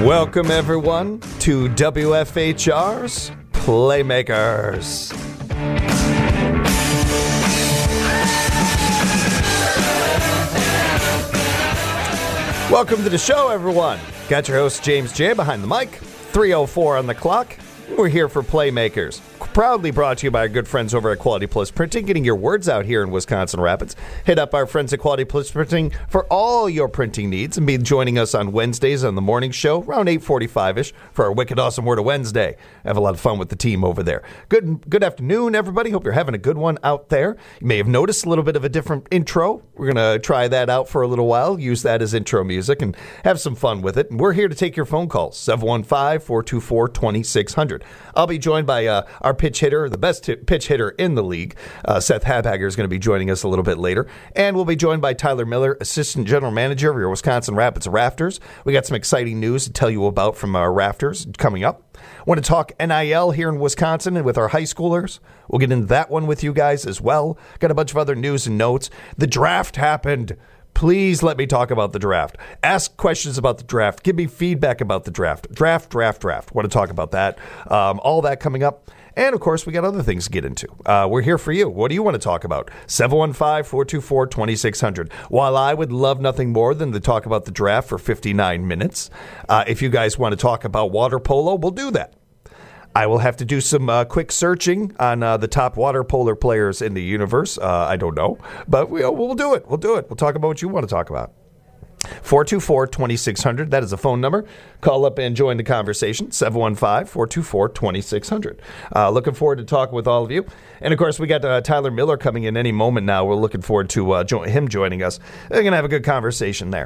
Welcome, everyone, to WFHR's Playmakers. Welcome to the show, everyone. Got your host, James J. behind the mic, 3:04 on the clock. We're here for Playmakers. Proudly brought to you by our good friends over at Quality Plus Printing, getting your words out here in Wisconsin Rapids. Hit up our friends at Quality Plus Printing for all your printing needs and be joining us on Wednesdays on the morning show around 8:45-ish for our Wicked Awesome Word of Wednesday. Have a lot of fun with the team over there. Good afternoon, everybody. Hope you're having a good one out there. You may have noticed a little bit of a different intro. We're going to try that out for a little while, use that as intro music, and have some fun with it. And we're here to take your phone calls, 715-424-2600. I'll be joined by our pitch hitter, the best pitch hitter in the league. Seth Habhager is going to be joining us a little bit later. And we'll be joined by Tyler Miller, Assistant General Manager of your Wisconsin Rapids Rafters. We got some exciting news to tell you about from our Rafters coming up. Want to talk NIL here in Wisconsin and with our high schoolers? We'll get into that one with you guys as well. Got a bunch of other news and notes. The draft happened. Please let me talk about the draft. Ask questions about the draft. Give me feedback about the draft. Draft. Want to talk about that. All that coming up. And, of course, we got other things to get into. We're here for you. What do you want to talk about? 715-424-2600. While I would love nothing more than to talk about the draft for 59 minutes, if you guys want to talk about water polo, we'll do that. I will have to do some quick searching on the top water polo players in the universe. I don't know, but we'll do it. We'll talk about what you want to talk about. 424-2600. That is the phone number. Call up and join the conversation. 715-424-2600. Looking forward to talking with all of you. And, of course, we got Tyler Miller coming in any moment now. We're looking forward to him joining us. We're going to have a good conversation there.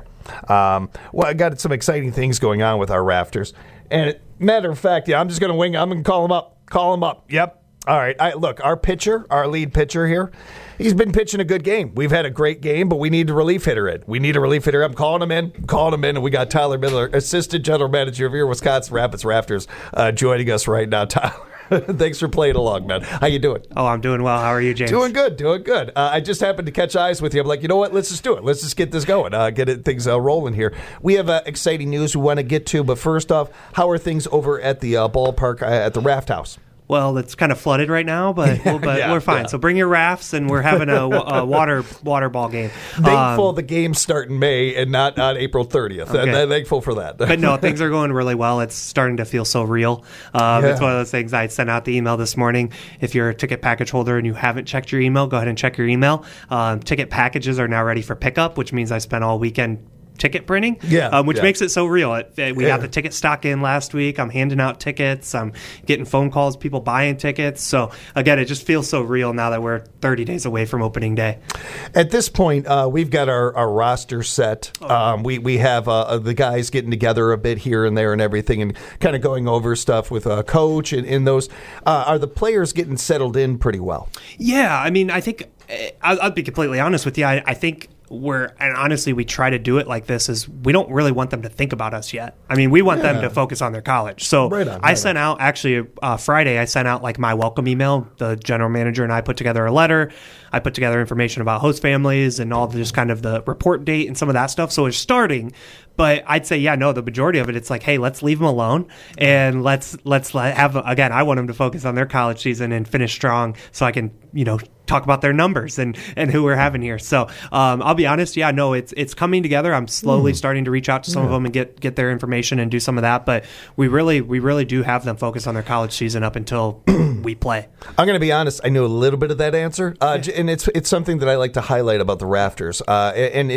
I got some exciting things going on with our Rafters. And, matter of fact, I'm just going to wing. I'm going to call him up. Yep. All right. Look, our lead pitcher here, he's been pitching a good game. We've had a great game, but we need a relief hitter in. I'm calling him in, and we got Tyler Miller, Assistant General Manager of your Wisconsin Rapids Rafters, joining us right now. Tyler, thanks for playing along, man. How you doing? Oh, I'm doing well. How are you, James? Doing good. I just happened to catch eyes with you. I'm like, you know what? Let's just do it. Let's just get this going. Things rolling here. We have exciting news we want to get to, but first off, how are things over at the ballpark at the Raft House? Well, it's kind of flooded right now, but we're fine. Yeah. So bring your rafts, and we're having a water ball game. Thankful the games start in May and not on April 30th. Okay. Thankful for that. But no, things are going really well. It's starting to feel so real. It's one of those things. I sent out the email this morning. If you're a ticket package holder and you haven't checked your email, go ahead and check your email. Ticket packages are now ready for pickup, which means I spent all weekend ticket printing, which makes it so real. We got the ticket stock in last week. I'm handing out tickets. I'm getting phone calls, people buying tickets. So, again, it just feels so real now that we're 30 days away from opening day. At this point, we've got our roster set. We have the guys getting together a bit here and there and everything and kind of going over stuff with a coach and those. Are the players getting settled in pretty well? Yeah. I mean, I think I'll be completely honest with you. I think and honestly, we try to do it like this, is we don't really want them to think about us yet. I mean, we want them to focus on their college. So I sent out, actually, Friday, I sent out like my welcome email. The general manager and I put together a letter. I put together information about host families and all just kind of the report date and some of that stuff. So it's starting. But I'd say, the majority of it, it's like, hey, let's leave them alone and let's have, again, I want them to focus on their college season and finish strong so I can, talk about their numbers and who we're having here. So I'll be honest, it's coming together. I'm slowly starting to reach out to some of them and get their information and do some of that. But we really do have them focus on their college season up until we play. I'm going to be honest. I knew a little bit of that answer, and it's something that I like to highlight about the Rafters. And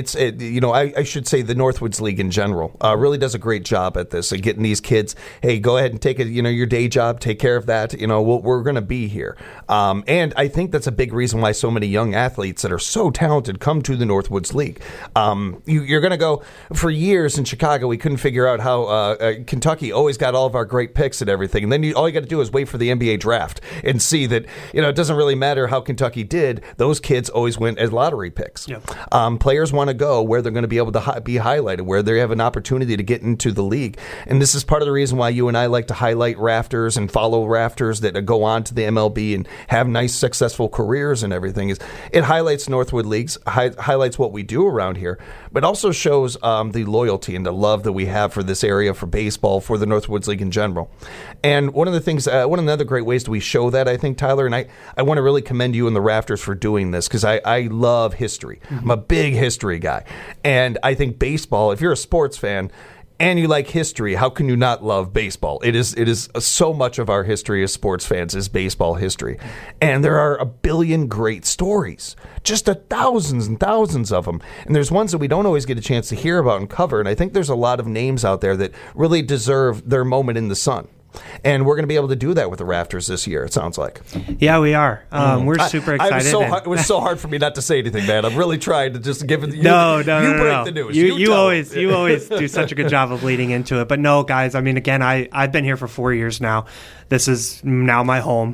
I should say the Northwoods League in general really does a great job at this and getting these kids. Hey, go ahead and take your day job, take care of that. We're going to be here, and I think that's a big reason why so many young athletes that are so talented come to the Northwoods League. You're going to go for years in Chicago. We couldn't figure out how Kentucky always got all of our great picks and everything, and then all you got to do is wait for the NBA draft and see that it doesn't really matter how Kentucky did. Those kids always went as lottery picks. Yep. Players want to go where they're going to be able to be highlighted, where they have an opportunity to get into the league, and this is part of the reason why you and I like to highlight Rafters and follow Rafters that go on to the MLB and have nice successful successful careers and everything, is it highlights Northwood Leagues, highlights what we do around here, but also shows the loyalty and the love that we have for this area, for baseball, for the Northwoods League in general. And one of the things, one of the other great ways that we show that, I think, Tyler, and I want to really commend you and the Rafters for doing this, because I love history. I'm a big history guy. And I think baseball, if you're a sports fan, and you like history, how can you not love baseball? It is so much of our history as sports fans is baseball history. And there are a billion great stories, just thousands and thousands of them. And there's ones that we don't always get a chance to hear about and cover. And I think there's a lot of names out there that really deserve their moment in the sun. And we're going to be able to do that with the Rafters this year, it sounds like. Yeah, we are. We're super excited. It was so hard for me not to say anything, man. I'm really trying to just give it. You break the news. You always do such a good job of leading into it. But no, guys, I mean, again, I've been here for 4 years now. This is now my home,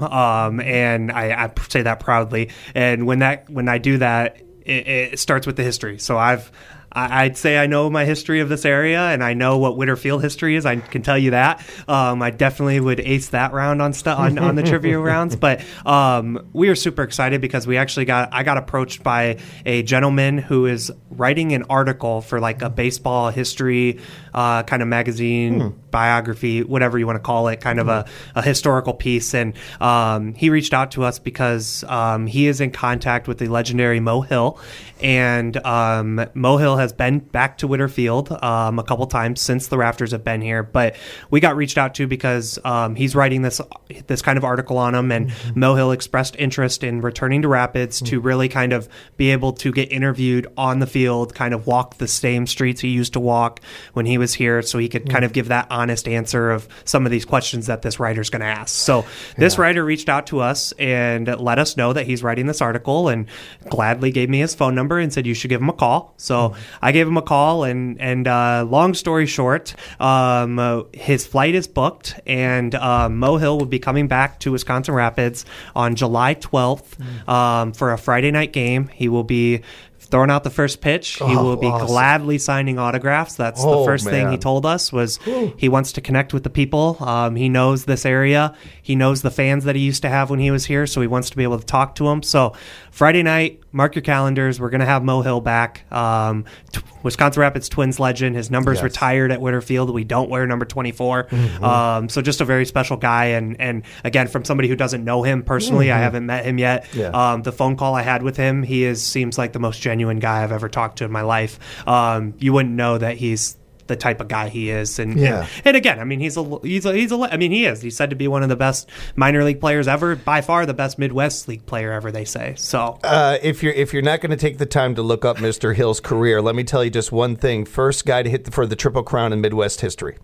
and I say that proudly. And when I do that, it starts with the history. So I'd say I know my history of this area, and I know what Whitterfield history is. I can tell you that. I definitely would ace that round on the trivia rounds. But we are super excited because I got approached by a gentleman who is writing an article for like a baseball history kind of magazine, biography, whatever you want to call it, kind of a historical piece. And he reached out to us because he is in contact with the legendary Mo Hill. And Mo Hill has been back to Whitterfield a couple times since the Rafters have been here, but we got reached out to because he's writing this kind of article on him, and Mo Hill expressed interest in returning to Rapids to really kind of be able to get interviewed on the field, kind of walk the same streets he used to walk when he was here, so he could kind of give that honest answer of some of these questions that this writer's going to ask. So this writer reached out to us and let us know that he's writing this article, and gladly gave me his phone number and said you should give him a call. So I gave him a call, and long story short, his flight is booked, and Mo Hill will be coming back to Wisconsin Rapids on July 12th for a Friday night game. He will be throwing out the first pitch. He will be gladly signing autographs. That's the first thing he told us was he wants to connect with the people. He knows this area. He knows the fans that he used to have when he was here, so he wants to be able to talk to them. So Friday night, mark your calendars. We're going to have Mo Hill back. Wisconsin Rapids Twins legend. His number's retired at Whitterfield. We don't wear number 24. So just a very special guy. And again, from somebody who doesn't know him personally, I haven't met him yet. The phone call I had with him, seems like the most genuine guy I've ever talked to in my life. You wouldn't know that he's the type of guy he is, and again, I mean, he is. He's said to be one of the best minor league players ever, by far the best Midwest League player ever, they say. So, if you're not going to take the time to look up Mr. Hill's career, let me tell you just one thing: first guy to hit for the Triple Crown in Midwest history,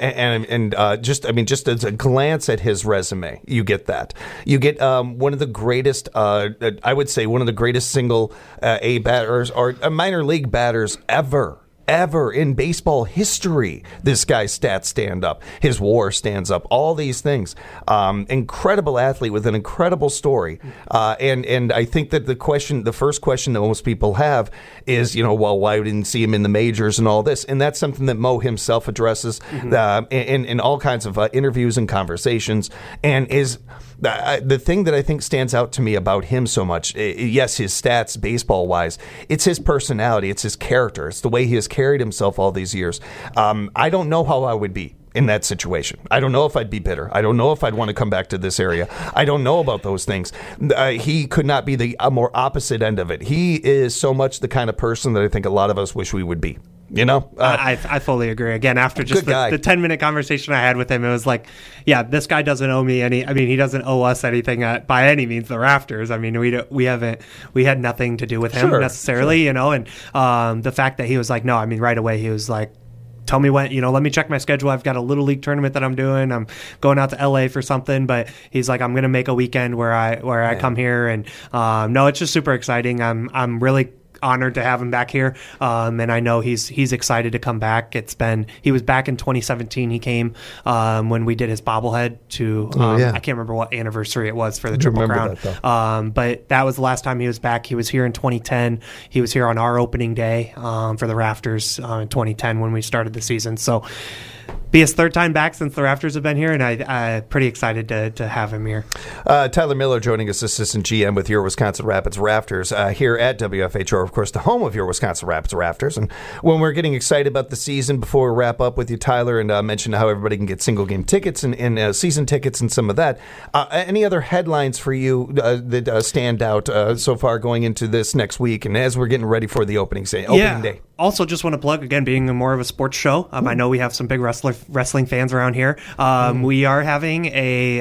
just as a glance at his resume, you get that. You get one of the greatest, I would say, one of the greatest single A batters or minor league batters ever in baseball history. This guy's stats stand up. His WAR stands up. All these things. Incredible athlete with an incredible story. And I think that the first question that most people have is, why we didn't see him in the majors and all this? And that's something that Mo himself addresses in all kinds of interviews and conversations, and is the thing that I think stands out to me about him so much, yes, his stats baseball-wise, it's his personality, it's his character, it's the way he has carried himself all these years. I don't know how I would be in that situation. I don't know if I'd be bitter. I don't know if I'd want to come back to this area. I don't know about those things. He could not be the more opposite end of it. He is so much the kind of person that I think a lot of us wish we would be. I fully agree. Again, after just the 10-minute conversation I had with him, it was like, yeah, this guy doesn't owe me any. I mean, he doesn't owe us anything by any means. The Rafters. I mean, we had nothing to do with him necessarily, And the fact that he was like, no, I mean, right away he was like, tell me when, let me check my schedule. I've got a little league tournament that I'm doing. I'm going out to LA for something, but he's like, I'm going to make a weekend where I come here, and no, it's just super exciting. I'm really honored to have him back here, and I know he's excited to come back. He was back in 2017. He came when we did his bobblehead to I can't remember what anniversary it was for the Triple Crown, but that was the last time he was back. He was here in 2010. He was here on our opening day for the Rafters in 2010 when we started the season. So be his third time back since the Rafters have been here, and I'm pretty excited to have him here. Tyler Miller joining us, assistant GM with your Wisconsin Rapids Rafters here at WFHR, of course, the home of your Wisconsin Rapids Rafters. And when we're getting excited about the season, before we wrap up with you, Tyler, and mention how everybody can get single game tickets and season tickets and some of that, any other headlines for you that stand out so far going into this next week and as we're getting ready for the opening day? Also, just want to plug, again, being more of a sports show, I know we have some big wrestling fans around here. We are having a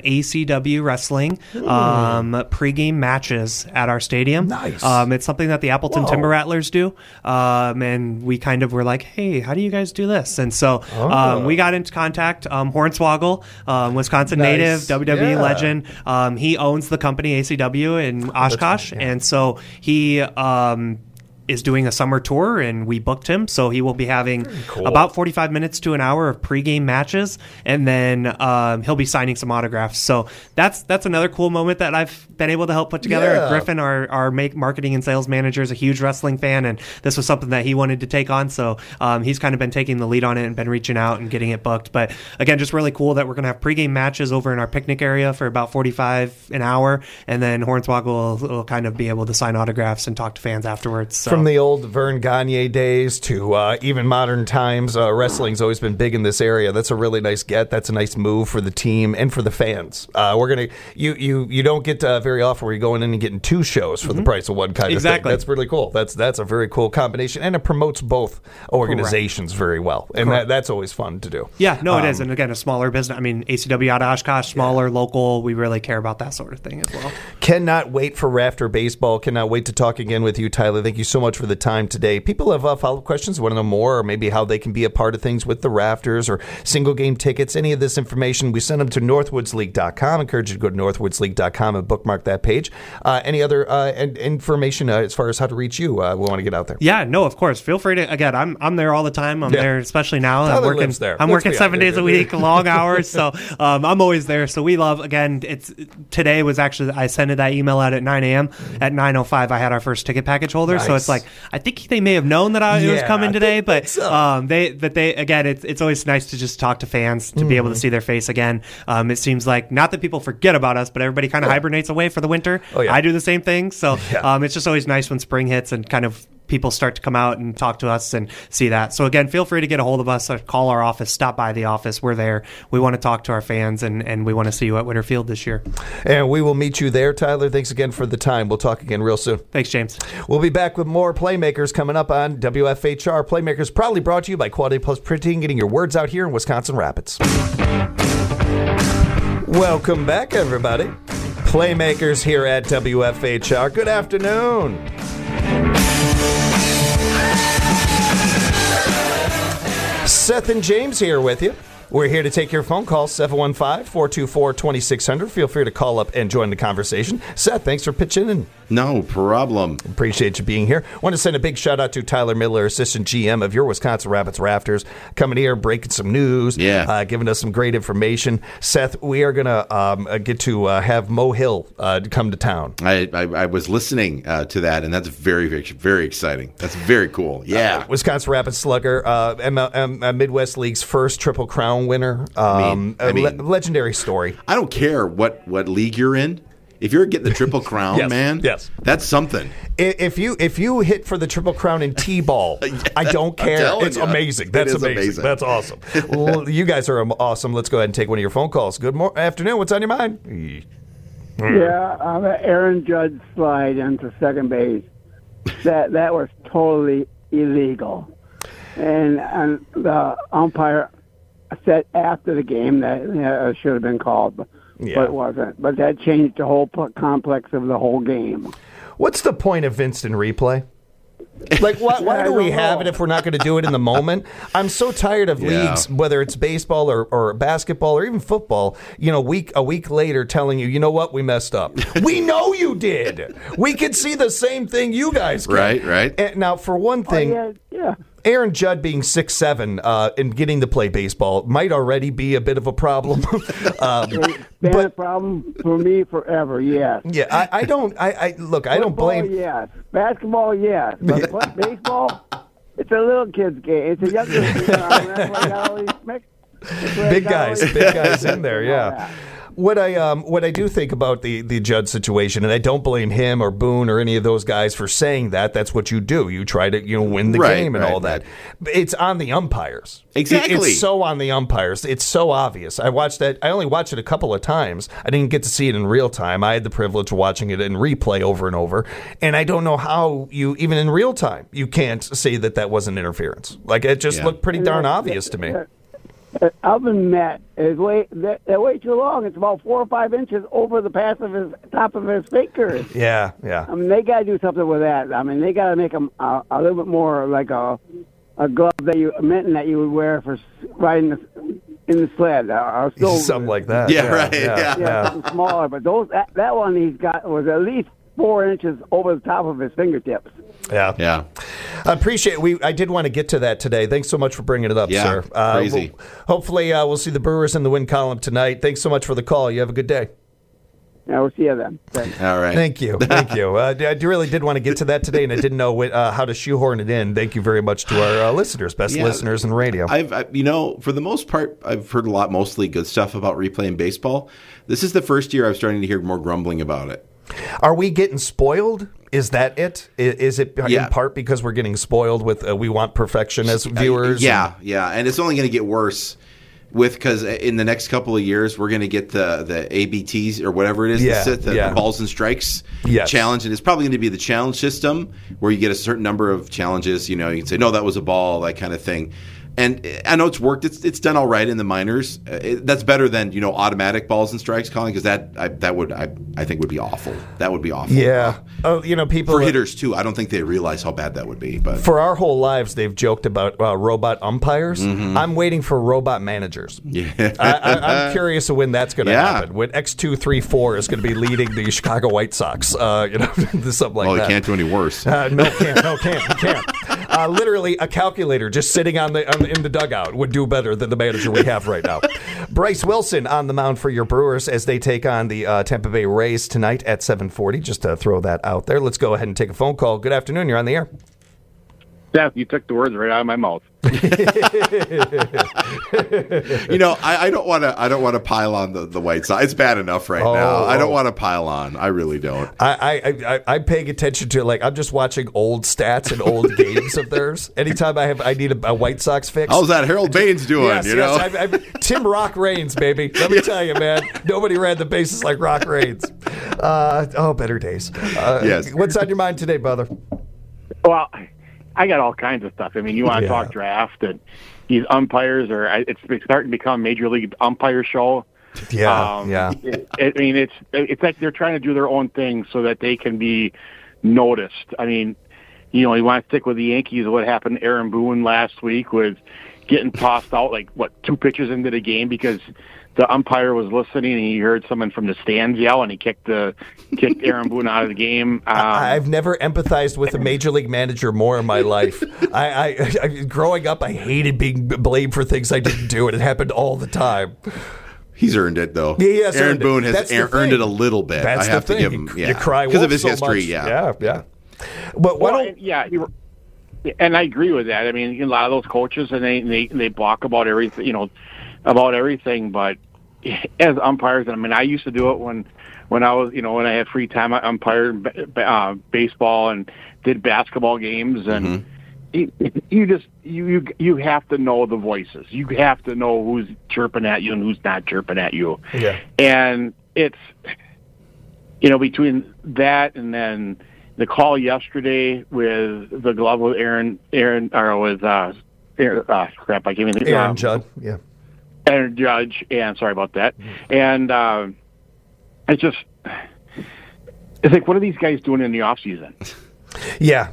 ACW wrestling pregame matches at our stadium. Nice. It's something that the Appleton Timber Rattlers do, and we kind of were like, hey, how do you guys do this? And so we got into contact. Hornswoggle, Wisconsin native, WWE legend. He owns the company ACW in Oshkosh, and so he is doing a summer tour, and we booked him, so he will be having about 45 minutes to an hour of pregame matches, and then he'll be signing some autographs. So that's another cool moment that I've been able to help put together. Yeah. Griffin, our marketing and sales manager, is a huge wrestling fan, and this was something that he wanted to take on, so he's kind of been taking the lead on it and been reaching out and getting it booked. But again, just really cool that we're going to have pregame matches over in our picnic area for about 45 an hour, and then Hornswoggle will kind of be able to sign autographs and talk to fans afterwards. So. From the old Vern Gagne days to even modern times, wrestling's always been big in this area. That's a really nice get. That's a nice move for the team and for the fans. We're gonna you don't get very often where you're going in and getting two shows for the price of one kind of thing. That's really cool. That's a very cool combination, and it promotes both organizations very well, and that's always fun to do. Yeah, no, it is. And again, a smaller business. I mean, ACW out of Oshkosh, smaller, local. We really care about that sort of thing as well. Cannot wait for Rafter Baseball. Cannot wait to talk again with you, Tyler. Thank you so much for the time today. People have follow-up questions, want to know more, or maybe how they can be a part of things with the Rafters or single game tickets, any of this information, we send them to northwoodsleague.com. Encourage you to go to northwoodsleague.com and bookmark that page. Any other information as far as how to reach you, we want to get out there? Yeah, no, of course. Feel free to, again, I'm there all the time. I'm there, especially now. Tyler lives there. I'm working 7 days a week, long hours, so I'm always there. So we love, again, today was actually, I sent that email out at 9 a.m. At 9:05, I had our first ticket package holder. Nice. So it's like, I think they may have known that it was coming today, but they again, it's always nice to just talk to fans, to be able to see their face again. It seems like, not that people forget about us, but everybody kind of hibernates away for the winter. I do the same thing. So it's just always nice when spring hits and kind of people start to come out and talk to us and see that. So again, feel free to get a hold of us or call our office, stop by the office. We're there. We want to talk to our fans, and we want to see you at Winter Field this year. And we will meet you there, Tyler. Thanks again for the time. We'll talk again real soon. Thanks, James. We'll be back with more Playmakers coming up on WFHR. Playmakers proudly brought to you by Quality Plus Printing, getting your words out here in Wisconsin Rapids. Welcome back, everybody. Playmakers here at WFHR. Good afternoon. Seth and James here with you. We're here to take your phone call, 715-424-2600. Feel free to call up and join the conversation. Seth, thanks for pitching in. No problem. Appreciate you being here. Want to send a big shout out to Tyler Miller, assistant GM of your Wisconsin Rapids Rafters, coming here, breaking some news, giving us some great information. Seth, we are going to get to have Mo Hill come to town. I was listening to that, and that's very, very, very exciting. That's very cool. Yeah. Wisconsin Rapids Slugger, Midwest League's first Triple Crown winner. Legendary story. I don't care what league you're in. If you're getting the Triple Crown, man, that's something. If you hit for the Triple Crown in T-ball, I don't care. It's amazing. That's amazing. That's awesome. Well, you guys are awesome. Let's go ahead and take one of your phone calls. Good afternoon. What's on your mind? Yeah, I'm an Aaron Judge slide into second base. That was totally illegal. And the umpire said after the game that it should have been called, but it wasn't. But that changed the whole complex of the whole game. What's the point of instant replay? Like, why do we have it if we're not going to do it in the moment? I'm so tired of leagues, whether it's baseball or basketball or even football, a week later telling you, you know what, we messed up. We know you did. We could see the same thing you guys can. Right. And now, for one thing, Aaron Judd being 6'7" and getting to play baseball might already be a bit of a problem. It's been a problem for me forever, yes. Yeah, I don't blame. Yes. Basketball, yes. But baseball, it's a little kid's game. It's a younger game. Big guys in there, yeah. What I do think about the Judd situation, and I don't blame him or Boone or any of those guys for saying that. That's what you do. You try to win the game and all that. It's on the umpires. Exactly. It's so on the umpires. It's so obvious. I watched that. I only watched it a couple of times. I didn't get to see it in real time. I had the privilege of watching it in replay over and over. And I don't know how you, even in real time, you can't say that wasn't interference. Like, it just looked pretty darn obvious to me. Oven Met is way too long. It's about 4 or 5 inches over the top of his fingers. Yeah. I mean, they got to do something with that. I mean, they got to make them a little bit more like a glove a mitten that you would wear for riding in the sled or something like that. Yeah, something smaller. But that one he's got was at least 4 inches over the top of his fingertips. Yeah. I appreciate it. I did want to get to that today. Thanks so much for bringing it up, sir. Crazy. Hopefully, we'll see the Brewers in the win column tonight. Thanks so much for the call. You have a good day. Yeah, we'll see you then. Thanks. All right. Thank you. I really did want to get to that today, and I didn't know how to shoehorn it in. Thank you very much to our listeners, listeners in radio. I've for the most part, I've heard mostly good stuff about replay in baseball. This is the first year I'm starting to hear more grumbling about it. Are we getting spoiled? Is that it? Is it in part because we're getting spoiled with we want perfection as viewers? Yeah. And it's only going to get worse because in the next couple of years we're going to get the ABTs or whatever it is, the balls and strikes challenge, and it's probably going to be the challenge system where you get a certain number of challenges. You can say no, that was a ball, that kind of thing. And I know it's worked. It's done all right in the minors. That's better than automatic balls and strikes calling, because I think would be awful. That would be awful. Yeah. People for hitters too. I don't think they realize how bad that would be. But for our whole lives, they've joked about robot umpires. Mm-hmm. I'm waiting for robot managers. Yeah. I'm curious of when that's going to happen. When X234 is going to be leading the Chicago White Sox. Something like that. Well, he can't do any worse. No, can't. Literally, a calculator just sitting in the dugout would do better than the manager we have right now. Bryce Wilson on the mound for your Brewers as they take on the Tampa Bay Rays tonight at 7:40. Just to throw that out there. Let's go ahead and take a phone call. Good afternoon. You're on the air. Seth, you took the words right out of my mouth. I don't want to pile on the White Sox. It's bad enough now. I don't want to pile on. I really don't. I'm paying attention to I'm just watching old stats and old games of theirs. Anytime I need a White Sox fix. How's that Harold Baines doing? Yes, Tim Rock Raines, baby. Let me tell you, man. Nobody ran the bases like Rock Raines. Better days. Yes. What's on your mind today, brother? Well, I got all kinds of stuff. I mean, you want to talk draft, and these umpires it's starting to become a major league umpire show. Yeah. It's like they're trying to do their own thing so that they can be noticed. I mean, you want to stick with the Yankees. What happened to Aaron Boone last week with getting tossed out 2 pitches into the game because the umpire was listening and he heard someone from the stands yell and he kicked Aaron Boone out of the game. I've never empathized with a major league manager more in my life. I growing up, I hated being blamed for things I didn't do, and it happened all the time. He's earned it, though. Yeah, Aaron Boone has earned it a little bit. That's I have the thing. to give him, you cry because of his so history. Much. Yeah. But and I agree with that. I mean, a lot of those coaches and they balk about everything, But as umpires, I used to do it when I was, when I had free time. I umpired baseball and did basketball games, and you have to know the voices. You have to know who's chirping at you and who's not chirping at you. Yeah. And it's between that and then the call yesterday with the glove with Aaron Judd. Yeah. Aaron Judge, and sorry about that. And it's like, what are these guys doing in the off season? Yeah.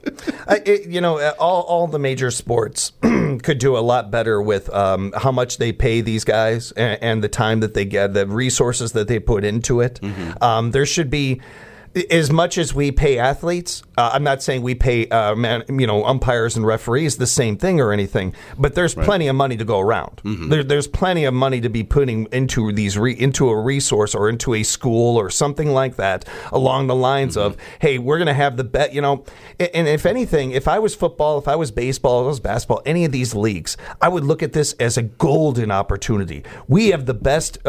All the major sports could do a lot better with how much they pay these guys and the time that they get, the resources that they put into it. Mm-hmm. There should be. As much as we pay athletes, I'm not saying we pay umpires and referees the same thing or anything, but there's plenty of money to go around. There's plenty of money to be putting into into a resource or into a school or something like that, along the lines of, hey, we're going to have the bet, and if anything, if I was football, if I was baseball, if I was basketball, any of these leagues, I would look at this as a golden opportunity. We have the best,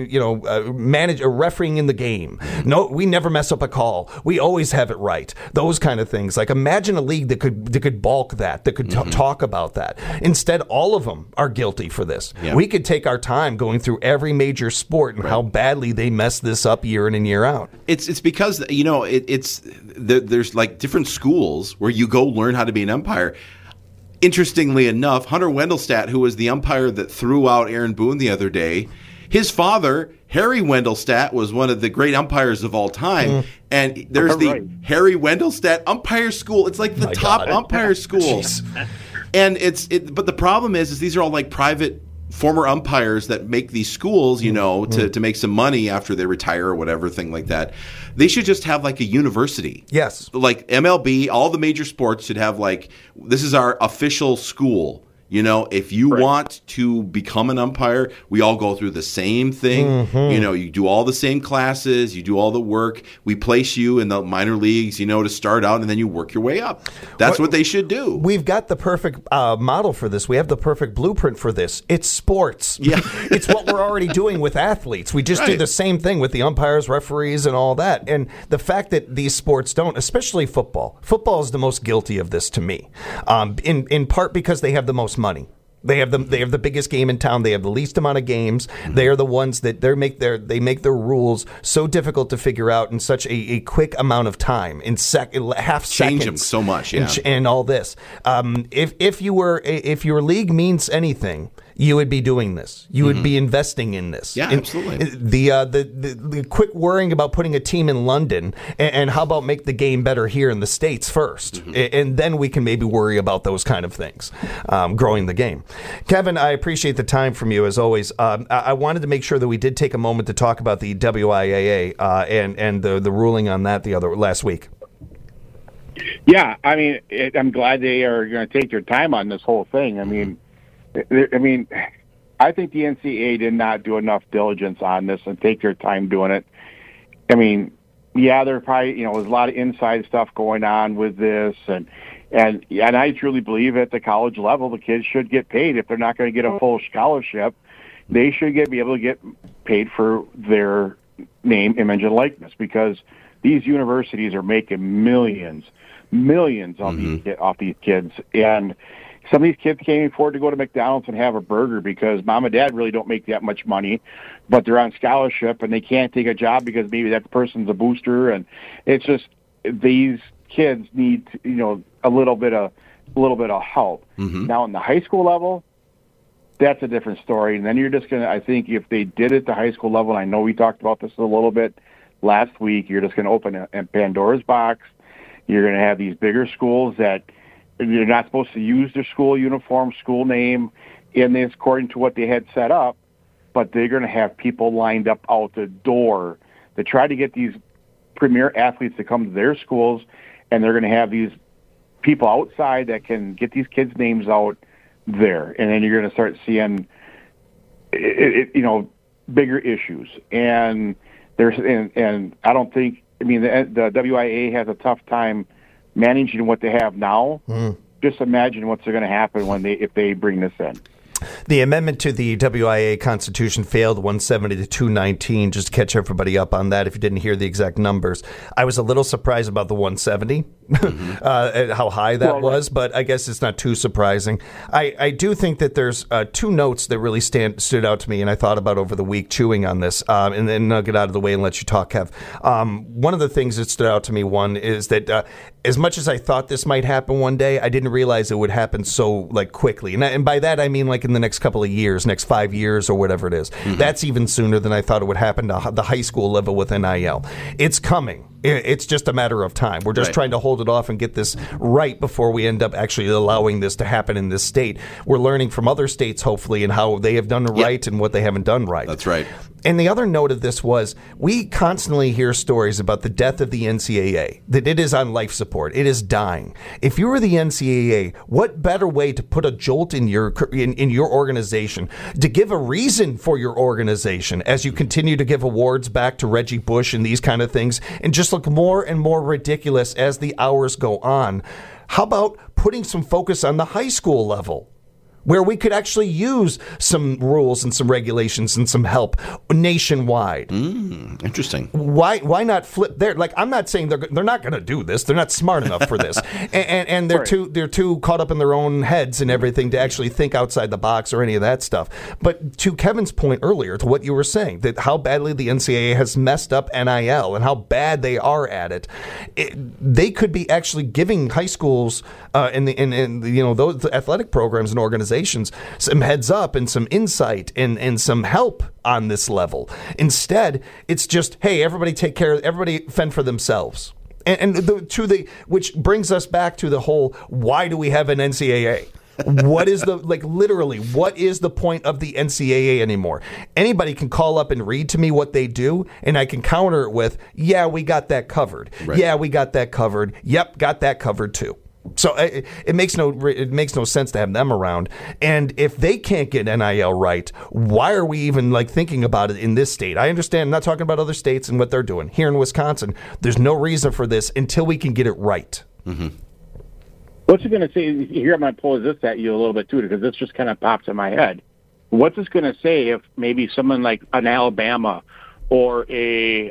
refereeing in the game. No, we never mess up a call. We always have it right. Those kind of things. Like, imagine a league that could bulk that could talk about that. Instead, all of them are guilty for this. Yeah. We could take our time going through every major sport and how badly they mess this up year in and year out. It's because there's like different schools where you go learn how to be an umpire. Interestingly enough, Hunter Wendelstedt, who was the umpire that threw out Aaron Boone the other day, his father, Harry Wendelstedt, was one of the great umpires of all time. And there's the Harry Wendelstedt Umpire School. It's like the top umpire school. And but the problem is these are all like private former umpires that make these schools, to make some money after they retire or whatever, thing like that. They should just have like a university. Yes. Like MLB, all the major sports should have like, this is our official school. If you want to become an umpire, we all go through the same thing. You do all the same classes, you do all the work. We place you in the minor leagues, to start out, and then you work your way up. That's what they should do. We've got the perfect model for this. We have the perfect blueprint for this. It's sports. Yeah. It's what we're already doing with athletes. We just do the same thing with the umpires, referees, and all that. And the fact that these sports don't, especially football is the most guilty of this to me, in part because they have the most money. They have the biggest game in town. They have the least amount of games. They are the ones that they make their rules so difficult to figure out in such a quick amount of time, in half seconds. Change them so much, yeah. And all this. If your league means anything, you would be doing this. You would be investing in this. Yeah, absolutely. The quick worrying about putting a team in London, and how about make the game better here in the States first, and then we can maybe worry about those kind of things, growing the game. Kevin, I appreciate the time from you as always. I wanted to make sure that we did take a moment to talk about the WIAA and the ruling on that last week. Yeah, I mean, I'm glad they are going to take their time on this whole thing. I mean, I think the NCAA did not do enough diligence on this and take their time doing it. I mean, yeah, there probably there's a lot of inside stuff going on with this, and I truly believe at the college level the kids should get paid. If they're not going to get a full scholarship, they should be able to get paid for their name, image, and likeness, because these universities are making millions off these kids, and some of these kids can't even afford to go to McDonald's and have a burger because mom and dad really don't make that much money, but they're on scholarship and they can't take a job because maybe that person's a booster. And it's just, these kids need, a little bit of help. Now in the high school level, that's a different story. And then you're just going to, I think if they did it at the high school level, and I know we talked about this a little bit last week, you're just going to open a Pandora's box. You're going to have these bigger schools that they're not supposed to use their school uniform, school name in this according to what they had set up, but they're going to have people lined up out the door to try to get these premier athletes to come to their schools, and they're going to have these people outside that can get these kids' names out there, and then you're going to start seeing, bigger issues. And and I don't think, the WIA has a tough time managing what they have now. Just imagine what's going to happen if they bring this in. The amendment to the WIA Constitution failed 170 to 219, just to catch everybody up on that if you didn't hear the exact numbers. I was a little surprised about the 170, how high that was, but I guess it's not too surprising. I do think that there's two notes that really stood out to me, and I thought about over the week chewing on this, and then I'll get out of the way and let you talk, Kev. One of the things that stood out to me, one, is that as much as I thought this might happen one day, I didn't realize it would happen so quickly. And by that, I mean in the next couple of years, next 5 years or whatever it is. That's even sooner than I thought it would happen to the high school level with NIL. It's coming. It's just a matter of time. We're just trying to hold it off and get this right before we end up actually allowing this to happen in this state. We're learning from other states, hopefully, and how they have done right and what they haven't done right. That's right. And the other note of this was we constantly hear stories about the death of the NCAA, that it is on life support. It is dying. If you were the NCAA, what better way to put a jolt in your organization, to give a reason for your organization as you continue to give awards back to Reggie Bush and these kind of things and just look more and more ridiculous as the hours go on? How about putting some focus on the high school level, where we could actually use some rules and some regulations and some help nationwide? Interesting. Why not flip there? Like, I'm not saying they're not going to do this. They're not smart enough for this, and they're too caught up in their own heads and everything to actually think outside the box or any of that stuff. But to Kevin's point earlier, to what you were saying, that how badly the NCAA has messed up NIL and how bad they are at it, they could be actually giving high schools in those athletic programs and organizations some heads up and some insight and some help on this level. Instead, it's just, hey, everybody take care, everybody fend for themselves. Which brings us back to the whole, why do we have an NCAA? What is what is the point of the NCAA anymore? Anybody can call up and read to me what they do, and I can counter it with, yeah, we got that covered. Right. Yeah, we got that covered. Yep, got that covered too. So it makes no sense to have them around. And if they can't get NIL right, why are we even thinking about it in this state? I understand, I'm not talking about other states and what they're doing. Here in Wisconsin, there's no reason for this until we can get it right. Mm-hmm. What's it going to say? Here, I'm going to pose this at you a little bit too, because this just kind of pops in my head. What's this going to say if maybe someone like an Alabama or a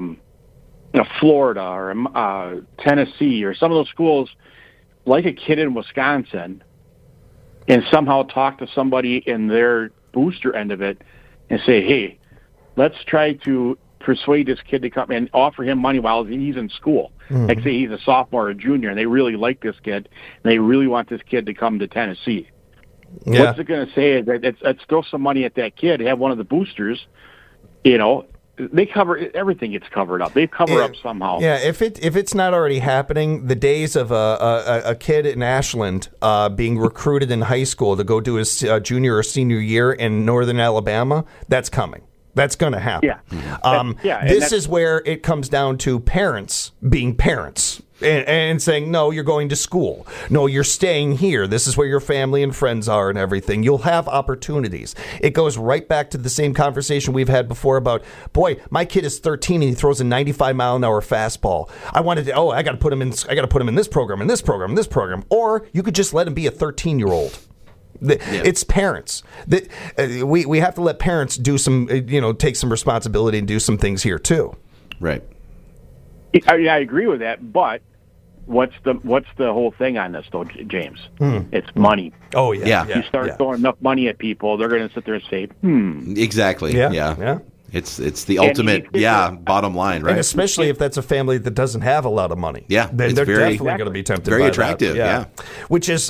Florida or Tennessee or some of those schools, like a kid in Wisconsin, and somehow talk to somebody in their booster end of it and say, hey, let's try to persuade this kid to come and offer him money while he's in school. Mm-hmm. Like, say he's a sophomore or a junior, and they really like this kid, and they really want this kid to come to Tennessee. Yeah. What's it going to say is that it's throw some money at that kid, have one of the boosters, they cover everything gets covered up. They cover up somehow. Yeah, if it's not already happening, the days of a kid in Ashland being recruited in high school to go do his junior or senior year in northern Alabama, that's coming. That's going to happen. Yeah. This is where it comes down to parents being parents and saying, no, you're going to school. No, you're staying here. This is where your family and friends are and everything. You'll have opportunities. It goes right back to the same conversation we've had before about, boy, my kid is 13 and he throws a 95-mile-an-hour fastball. I got to put him in this program, in this program, in this program. Or you could just let him be a 13-year-old. It's parents. We have to let parents do some, take some responsibility and do some things here too. Right. I agree with that, but what's the whole thing on this though, James? It's money. Oh yeah. You start throwing enough money at people, they're going to sit there and say, Exactly. Yeah. It's the ultimate, bottom line, right? And especially if that's a family that doesn't have a lot of money. Yeah, they're definitely going to be tempted. Very by attractive. That. Yeah. Which is.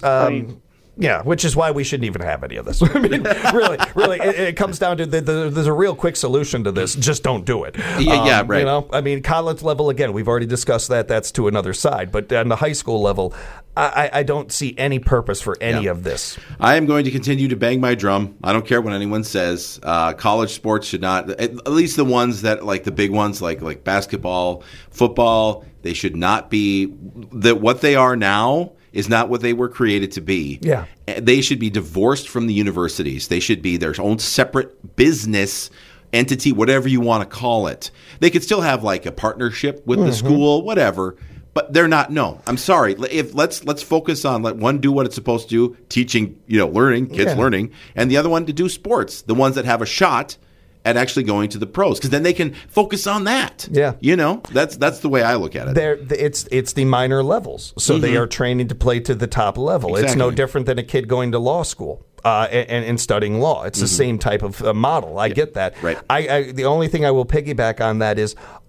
Which is why we shouldn't even have any of this. I mean, really, it comes down to there's a real quick solution to this. Just don't do it. Right. I mean, college level, again, we've already discussed that. That's to another side. But on the high school level, I don't see any purpose for any of this. I am going to continue to bang my drum. I don't care what anyone says. College sports should not, at least the ones that, like the big ones, like basketball, football, they should not be what they are now. Is not what they were created to be. Yeah. They should be divorced from the universities. They should be their own separate business entity, whatever you want to call it. They could still have like a partnership with the school, whatever, but they're not. No, I'm sorry. Let's focus on let one do what it's supposed to do, teaching, learning, kids learning, and the other one to do sports, the ones that have a shot at actually going to the pros, because then they can focus on that. Yeah, that's the way I look at it. It's the minor levels, so they are training to play to the top level. Exactly. It's no different than a kid going to law school and studying law. It's the same type of model. I get that. Right. The only thing I will piggyback on that is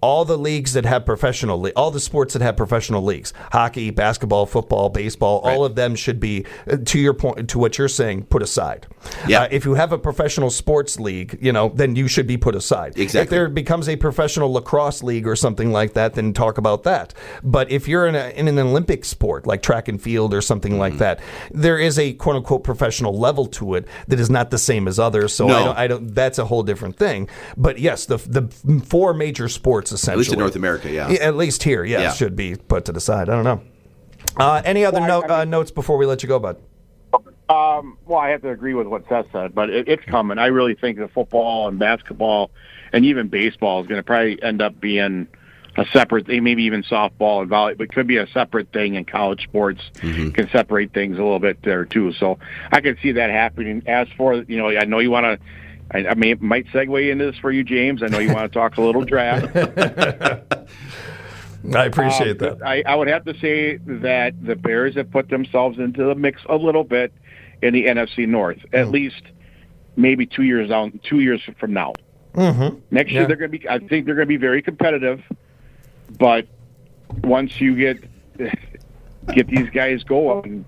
all the leagues that have all the sports that have professional leagues, hockey, basketball, football, baseball, all of them should be, to your point, to what you're saying, put aside. Yeah. If you have a professional sports league, then you should be put aside. Exactly. If there becomes a professional lacrosse league or something like that, then talk about that. But if you're in an Olympic sport like track and field or something like that, there is a quote unquote professional level to it that is not the same as others. So I don't. That's a whole different thing. But yes, the four major sports essentially, at least in North America, at least here, should be put to the side. I don't know. Any other notes before we let you go, bud? Well, I have to agree with what Seth said, but it's coming. I really think that football and basketball and even baseball is going to probably end up being a separate thing, maybe even softball and volleyball, but it could be a separate thing, and college sports can separate things a little bit there too. So I can see that happening. As for, I know you want to, I might segue into this for you, James. I know you want to talk a little draft. I appreciate that. I would have to say that the Bears have put themselves into the mix a little bit in the NFC North, at least maybe 2 years from now. Next year I think they're going to be very competitive, but once you get these guys going,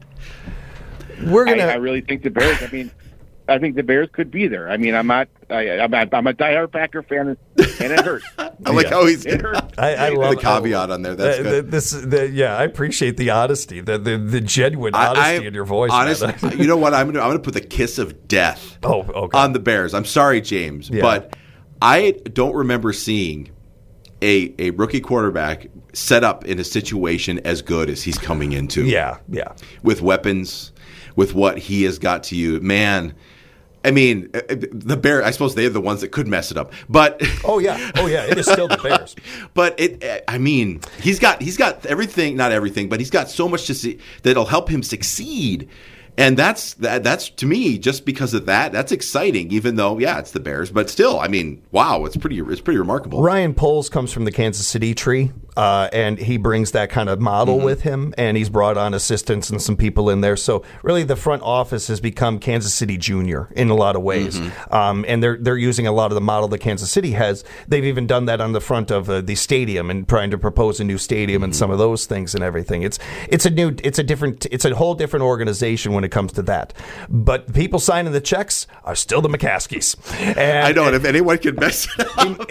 I really think the Bears. I think the Bears could be there. I'm a diehard Packer fan, and it hurts. I like how he's. I love the caveat on there. That's good. I appreciate the honesty, the genuine honesty in your voice. Honestly, you know what? I'm going to put the kiss of death on the Bears. I'm sorry, James, but I don't remember seeing a rookie quarterback set up in a situation as good as he's coming into. Yeah. With weapons, with what he has got to you, man. I mean, the Bears, I suppose they're the ones that could mess it up. But oh yeah, it is still the Bears. But he's got everything, not everything, but he's got so much to see that'll help him succeed. And that's to me, just because of that, that's exciting. Even though, it's the Bears, but still, wow, it's pretty remarkable. Ryan Poles comes from the Kansas City tree, and he brings that kind of model with him, and he's brought on assistants and some people in there. So really, the front office has become Kansas City Junior in a lot of ways, and they're using a lot of the model that Kansas City has. They've even done that on the front of the stadium and trying to propose a new stadium and some of those things and everything. It's a whole different organization when it comes to that. But the people signing the checks are still the McCaskies. And I know, and if anyone can mess it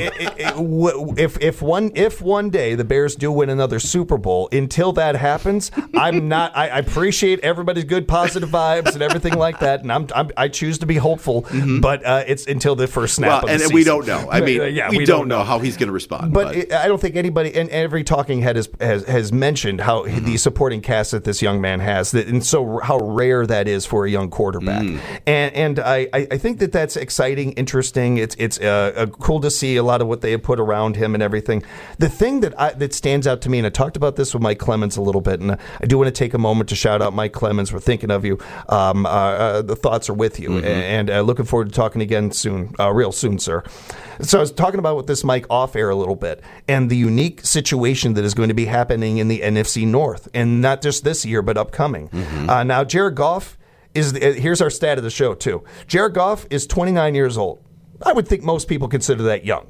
up. If one day the Bears do win another Super Bowl, until that happens, I appreciate everybody's good positive vibes and everything like that, and I choose to be hopeful, but it's until the first snap of the season. We don't know. We don't know how he's going to respond. But I don't think anybody, and every talking head has mentioned how the supporting cast that this young man has, and so how rare that is for a young quarterback. And I think that's exciting, interesting. It's cool to see a lot of what they have put around him and everything. The thing that stands out to me, and I talked about this with Mike Clemens a little bit, and I do want to take a moment to shout out Mike Clemens. We're thinking of you. The thoughts are with you, and looking forward to talking again soon, real soon, sir. So I was talking about with this Mike off air a little bit, and the unique situation that is going to be happening in the NFC North, and not just this year, but upcoming. Now, Jared Goff here's our stat of the show, too. Jared Goff is 29 years old. I would think most people consider that young.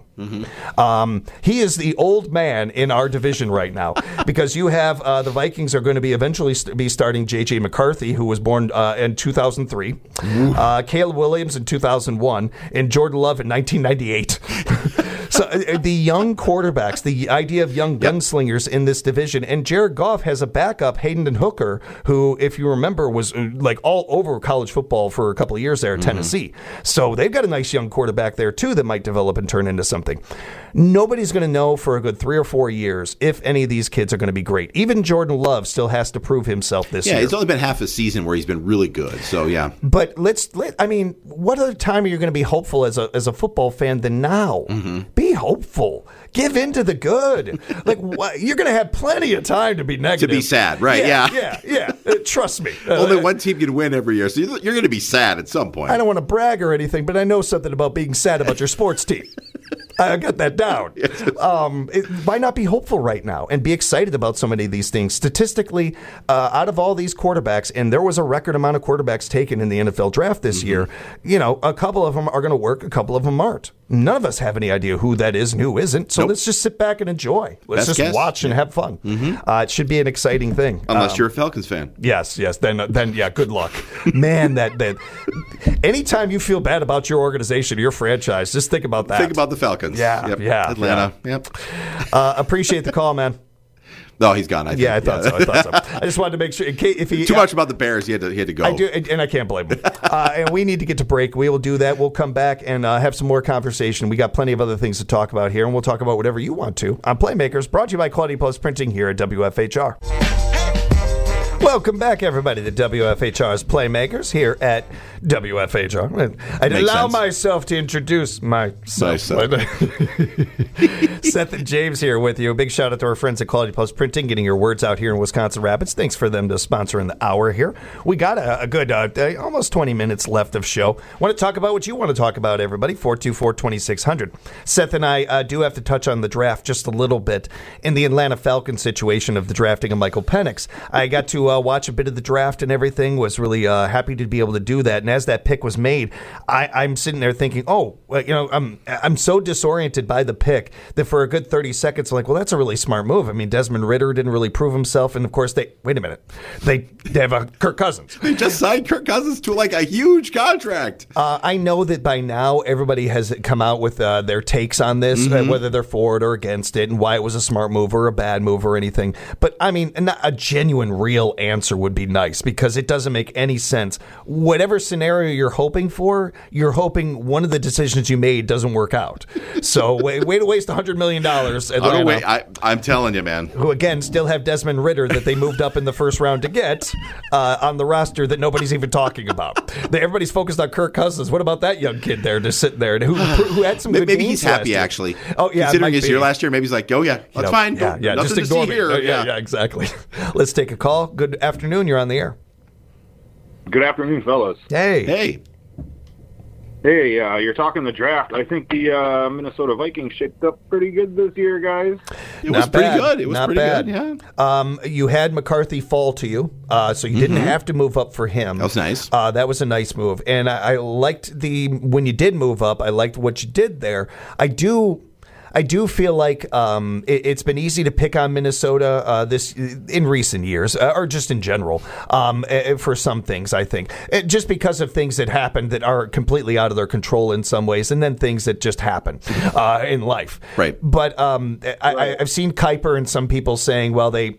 He is the old man in our division right now, because you have the Vikings are going to be eventually be starting J.J. McCarthy, who was born in 2003, Caleb Williams in 2001, and Jordan Love in 1998. So the young quarterbacks, the idea of young gunslingers in this division, and Jared Goff has a backup, Hayden Hooker, who, if you remember, was like all over college football for a couple of years there at Tennessee. So they've got a nice young quarterback there, too, that might develop and turn into something. Nobody's going to know for a good 3 or 4 years if any of these kids are going to be great. Even Jordan Love still has to prove himself this year. Yeah, it's only been half a season where he's been really good, so yeah. But what other time are you going to be hopeful as a football fan than now? Be hopeful. Give in to the good. You're going to have plenty of time to be negative. To be sad, right? Yeah. Trust me. Only one team can win every year, so you're going to be sad at some point. I don't want to brag or anything, but I know something about being sad about your sports team. I got that down. Why not be hopeful right now and be excited about so many of these things? Statistically, out of all these quarterbacks, and there was a record amount of quarterbacks taken in the NFL draft this year, a couple of them are going to work, a couple of them aren't. None of us have any idea who that is and who isn't. So let's just sit back and enjoy. Let's just watch and have fun. It should be an exciting thing. Unless you're a Falcons fan. Yes. Then yeah, good luck. Man, that anytime you feel bad about your organization or your franchise, just think about that. Think about the Falcons. Yeah. Atlanta. Yep. Appreciate the call, man. No, he's gone. I think. Yeah, I thought so. I just wanted to make sure. If he too much about the Bears, he had to go. I do, and I can't blame him. And we need to get to break. We will do that. We'll come back and have some more conversation. We got plenty of other things to talk about here, and we'll talk about whatever you want to on Playmakers. Brought to you by Quality Post Printing here at WFHR. Welcome back, everybody, to WFHR's Playmakers here at WFHR. I'd allow myself to introduce myself. Seth and James here with you. A big shout out to our friends at Quality Post Printing, getting your words out here in Wisconsin Rapids. Thanks for them to sponsor in the hour here. We got a good almost 20 minutes left of show. Want to talk about what you want to talk about, everybody? 424-2600. Seth and I do have to touch on the draft just a little bit in the Atlanta Falcons situation of the drafting of Michael Penix. I got to watch a bit of the draft and everything, was really happy to be able to do that. And as that pick was made, I'm sitting there thinking, I'm so disoriented by the pick that for a good 30 seconds, I'm like, well, that's a really smart move. I mean, Desmond Ridder didn't really prove himself. And of course, they have Kirk Cousins. They just signed Kirk Cousins to like a huge contract. I know that by now everybody has come out with their takes on this, whether they're for it or against it, and why it was a smart move or a bad move or anything. But I mean, not a genuine, real answer would be nice, because it doesn't make any sense. Whatever scenario you're hoping for, you're hoping one of the decisions you made doesn't work out. So way to waste $100 million. I'm telling you, man. Who again still have Desmond Ridder that they moved up in the first round to get on the roster that nobody's even talking about. Everybody's focused on Kirk Cousins. What about that young kid there just sitting there who had some good maybe he's happy actually. Oh yeah, considering his year last year, maybe he's like, oh yeah, that's fine. Yeah, just ignore me. Here. Yeah, exactly. Let's take a call. Good afternoon. You're on the air. Good afternoon, fellas. Hey, you're talking the draft. I think the Minnesota Vikings shaped up pretty good this year, guys. It was pretty good. It was pretty good, yeah. You had McCarthy fall to you, so you didn't have to move up for him. That was nice. That was a nice move. And I liked when you did move up, I liked what you did there. I do feel like it's been easy to pick on Minnesota this in recent years, or just in general, for some things, I think. Just because of things that happen that are completely out of their control in some ways, and then things that just happen in life. Right. But I've seen Kuiper and some people saying, well, they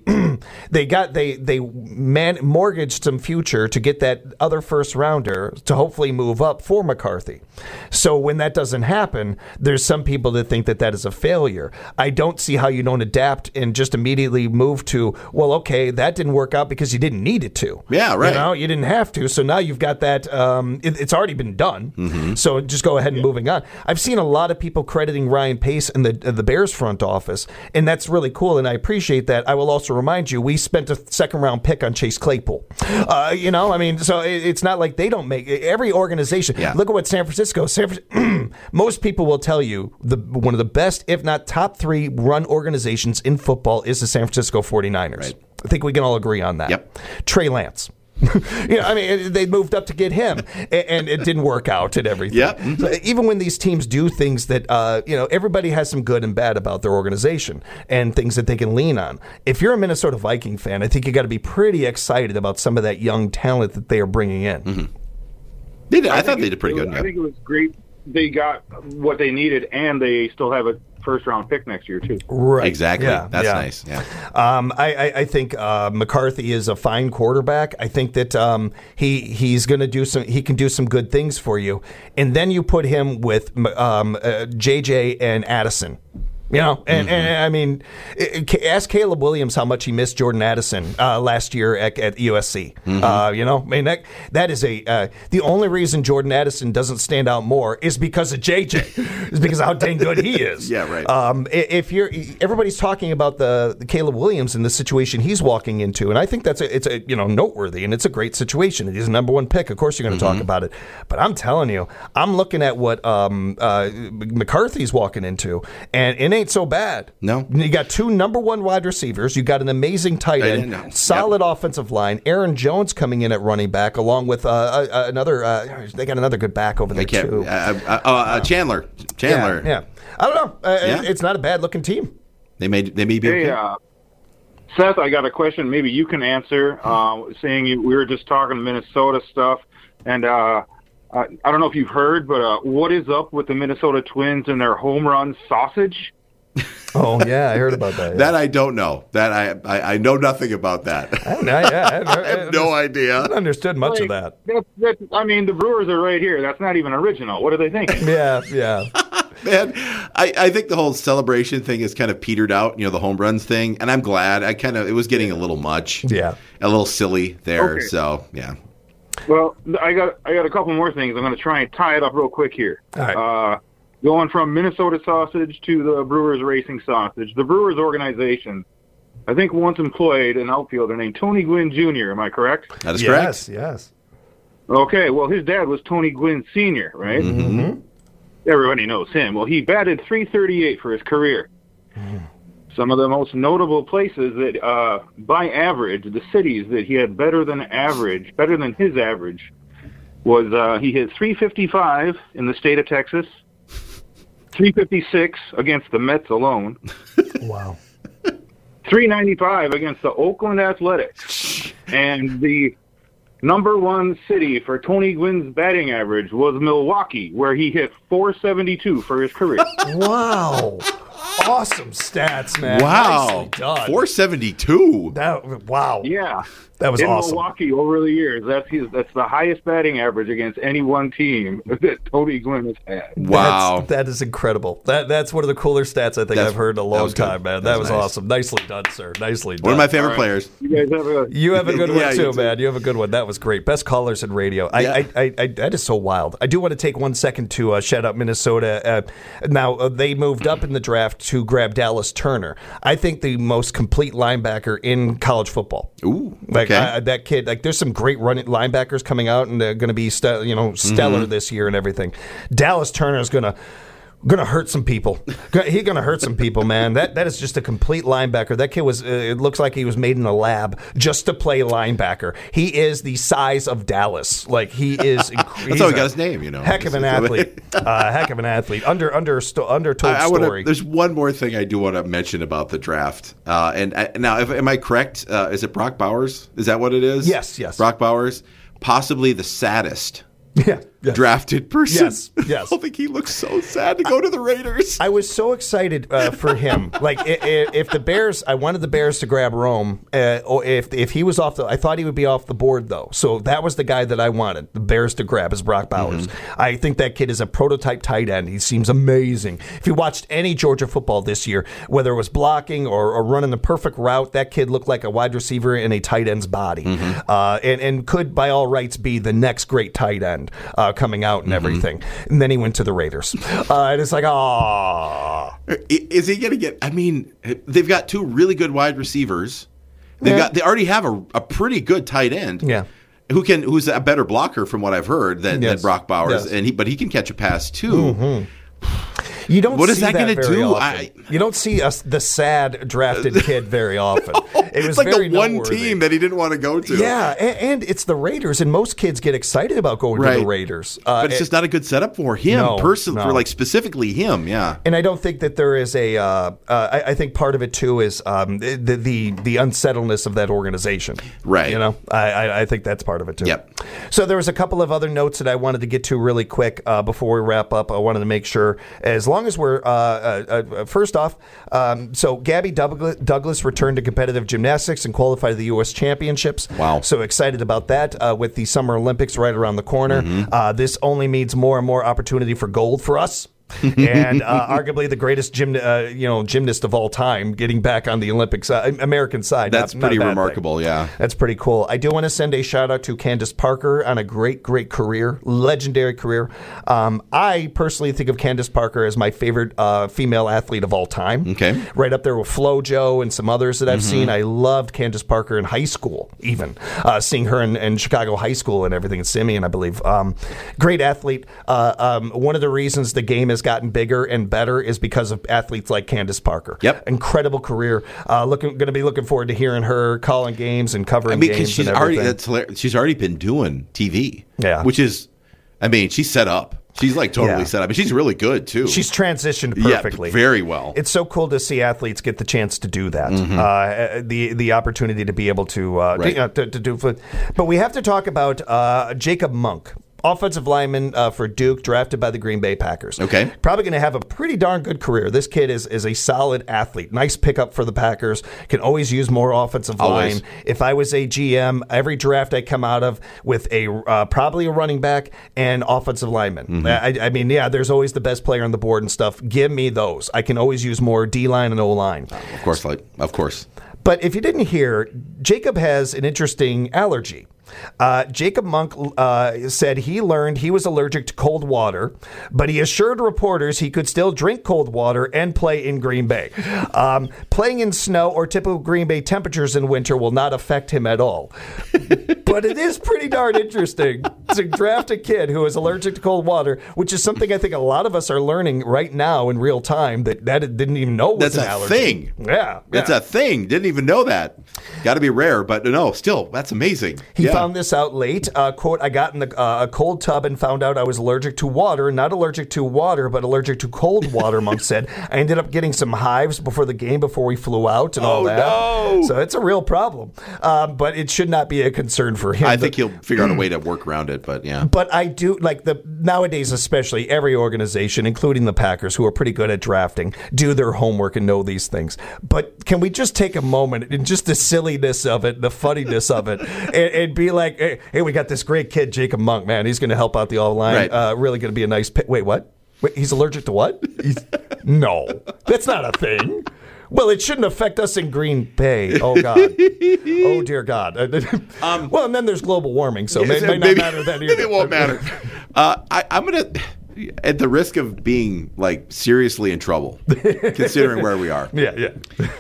mortgaged some future to get that other first rounder to hopefully move up for McCarthy. So when that doesn't happen, there's some people that think that is a failure. I don't see how you don't adapt and just immediately move to, well, okay, that didn't work out because you didn't need it to. Yeah, right. You didn't have to. So now you've got that. It's already been done. So just go ahead and moving on. I've seen a lot of people crediting Ryan Pace and the Bears front office, and that's really cool, and I appreciate that. I will also remind you, we spent a second-round pick on Chase Claypool. So it's not like they don't make every organization. Yeah. Look at what San Francisco. Most people will tell you one of the best, if not top 3 run organizations in football is the San Francisco 49ers. Right. I think we can all agree on that. Yep. Trey Lance. They moved up to get him, and it didn't work out and everything. Yep. So even when these teams do things that, everybody has some good and bad about their organization and things that they can lean on. If you're a Minnesota Viking fan, I think you got to be pretty excited about some of that young talent that they are bringing in. I thought they did pretty good. I think it was great. They got what they needed, and they still have a first-round pick next year, too. Right. Exactly. Yeah. That's nice. Yeah. I think McCarthy is a fine quarterback. I think that he's going to he can do some good things for you. And then you put him with JJ and Addison. And I mean, ask Caleb Williams how much he missed Jordan Addison last year at USC. That is the only reason Jordan Addison doesn't stand out more is because of JJ. Is because of how dang good he is. Yeah, right. Everybody's talking about the Caleb Williams and the situation he's walking into, and I think it's noteworthy, and it's a great situation. He's a number 1 pick. Of course, you're going to talk about it, but I'm telling you, I'm looking at what McCarthy's walking into, and ain't so bad. No. You got 2 number 1 wide receivers. You got an amazing tight end, solid offensive line. Aaron Jones coming in at running back, along with another. They got another good back over there too. Chandler. Yeah. I don't know. It's not a bad looking team. They may be. Hey, Seth, I got a question. Maybe you can answer. We were just talking Minnesota stuff, and I don't know if you've heard, but what is up with the Minnesota Twins and their home run sausage? Oh yeah, I heard about that. Yeah. That I don't know. That I know nothing about that. I have no idea. I understood much of that. I mean, the Brewers are right here. That's not even original. What are they thinking? Yeah. Man, I think the whole celebration thing is kind of petered out, the home runs thing, and I'm glad. It was getting a little much. Yeah. A little silly there, okay. So, yeah. Well, I got a couple more things. I'm going to try and tie it up real quick here. All right. Going from Minnesota sausage to the Brewers Racing sausage. The Brewers organization, I think, once employed an outfielder named Tony Gwynn Jr., am I correct? That is correct. Yes. Okay, well, his dad was Tony Gwynn Sr., right? Mm-hmm. Everybody knows him. Well, he batted .338 for his career. Some of the most notable places that, by average, the cities that he had better than his average, was he hit .355 in the state of Texas, .356 against the Mets alone. Wow. .395 against the Oakland Athletics. And the number 1 city for Tony Gwynn's batting average was Milwaukee, where he hit .472 for his career. Wow. Awesome stats, man. Wow. 472. Wow. Yeah. That was awesome. In Milwaukee over the years, that's the highest batting average against any one team that Tony Gwynn has had. Wow. That is incredible. That's one of the cooler stats I think I've heard in a long time, man. That was nice. Awesome. Nicely done, sir. Nicely done. One of my favorite players. You guys have a good one too, man. You have a good one. That was great. Best callers in radio. That is so wild. I do want to take 1 second to shout out Minnesota. Now, they moved up in the draft to grab Dallas Turner. I think the most complete linebacker in college football. Ooh. That kid, there's some great running linebackers coming out and they're going to be stellar this year and everything. Dallas Turner is going to hurt some people. He's going to hurt some people, man. That is just a complete linebacker. That kid it looks like he was made in a lab just to play linebacker. He is the size of Dallas. He is. That's how he got his name, Heck of an athlete. Heck of an athlete. Undertold story. There's one more thing I do want to mention about the draft. Now, am I correct? Is it Brock Bowers? Is that what it is? Yes. Brock Bowers, possibly the saddest. Yeah. Drafted person. Yes. I think he looks so sad to go to the Raiders. I was so excited for him. If the Bears, I wanted the Bears to grab Rome. Or if he was off I thought he would be off the board though. So that was the guy that I wanted the Bears to grab is Brock Bowers. Mm-hmm. I think that kid is a prototype tight end. He seems amazing. If you watched any Georgia football this year, whether it was blocking or running the perfect route, that kid looked like a wide receiver in a tight end's body, and could by all rights be the next great tight end. Coming out and everything. And then he went to the Raiders. And it's like, is he going to get, they've got 2 really good wide receivers. They already have a pretty good tight end. Yeah. Who's a better blocker from what I've heard than Brock Bowers. Yes. But he can catch a pass too. Mm-hmm. You don't. What is that going to do? You don't see the sad drafted kid very often. It was it's like very the one noteworthy. team that he didn't want to go to. Yeah, and it's the Raiders, and most kids get excited about going to the Raiders. But it's just not a good setup for him, personally, for specifically him. Yeah, and I don't think that there is a. I think part of it too is the unsettledness of that organization. Right. I think that's part of it too. Yep. So there was a couple of other notes that I wanted to get to really quick before we wrap up. I wanted to make sure, as long as we're first off, so Gabby Douglas returned to competitive gymnastics and qualified to the U.S. Championships. Wow. So excited about that with the Summer Olympics right around the corner. Mm-hmm. This only means more and more opportunity for gold for us. And arguably the greatest gymnast of all time getting back on the Olympics American side. That's pretty remarkable. Yeah, that's pretty cool. I do want to send a shout out to Candace Parker on a great career, legendary career. I personally think of Candace Parker as my favorite female athlete of all time. Okay, right up there with FloJo and some others that I've seen. I loved Candace Parker in high school, even seeing her in Chicago high school and everything in Simeon, I believe. Great athlete. One of the reasons the game is has gotten bigger and better is because of athletes like Candace Parker. Yep. Incredible career. Going to be looking forward to hearing her calling games and covering games she's and everything. She's already been doing TV. Yeah. Which is, she's set up. She's like totally set up. And she's really good, too. She's transitioned perfectly. Yeah, very well. It's so cool to see athletes get the chance to do that. The opportunity to be able to do. But we have to talk about Jacob Monk. Offensive lineman for Duke, drafted by the Green Bay Packers. Okay. Probably going to have a pretty darn good career. This kid is a solid athlete. Nice pickup for the Packers. Can always use more offensive line. If I was a GM, every draft I come out of with probably a running back and offensive lineman. There's always the best player on the board and stuff. Give me those. I can always use more D-line and O-line. Of course. But if you didn't hear, Jacob has an interesting allergy. Jacob Monk said he learned he was allergic to cold water, but he assured reporters he could still drink cold water and play in Green Bay. Playing in snow or typical Green Bay temperatures in winter will not affect him at all. But it is pretty darn interesting to draft a kid who is allergic to cold water, which is something I think a lot of us are learning right now in real time that didn't even know was an allergy. That's a thing. Yeah. That's a thing. Didn't even know that. Got to be rare, but no, still, that's amazing. He found this out late. Quote, I got in a cold tub and found out I was allergic to water. Not allergic to water, but allergic to cold water, Monk said. I ended up getting some hives before the game before we flew out and all that. No. So it's a real problem. But it should not be a concern for him. I think he'll figure out a way to work around it, but yeah. But I do, nowadays especially, every organization, including the Packers, who are pretty good at drafting, do their homework and know these things. But can we just take a moment and just the silliness of it, the funniness of it, and be like, hey, we got this great kid, Jacob Monk, man. He's going to help out the O-line. Right. Really going to be a nice pick. Wait, what? Wait, he's allergic to what? No, that's not a thing. Well, it shouldn't affect us in Green Bay. Oh, God. Oh, dear God. Well, and then there's global warming, so it might not matter then either. It won't matter. I'm going to, at the risk of being, seriously in trouble, considering where we are. Yeah.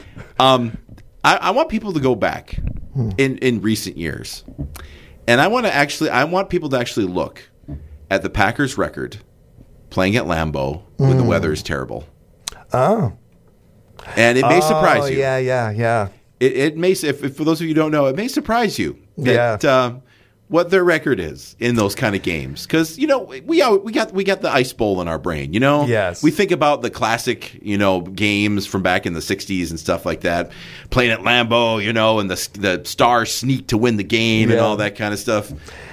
I want people to go back in recent years. And I want people to actually look at the Packers' record playing at Lambeau when the weather is terrible. Oh. And it may surprise you. Yeah. It may, if for those of you who don't know, it may surprise you that what their record is in those kind of games. Because, we got the Ice Bowl in our brain, Yes. We think about the classic, games from back in the 60s and stuff like that, playing at Lambeau, and the Stars sneak to win the game and all that kind of stuff.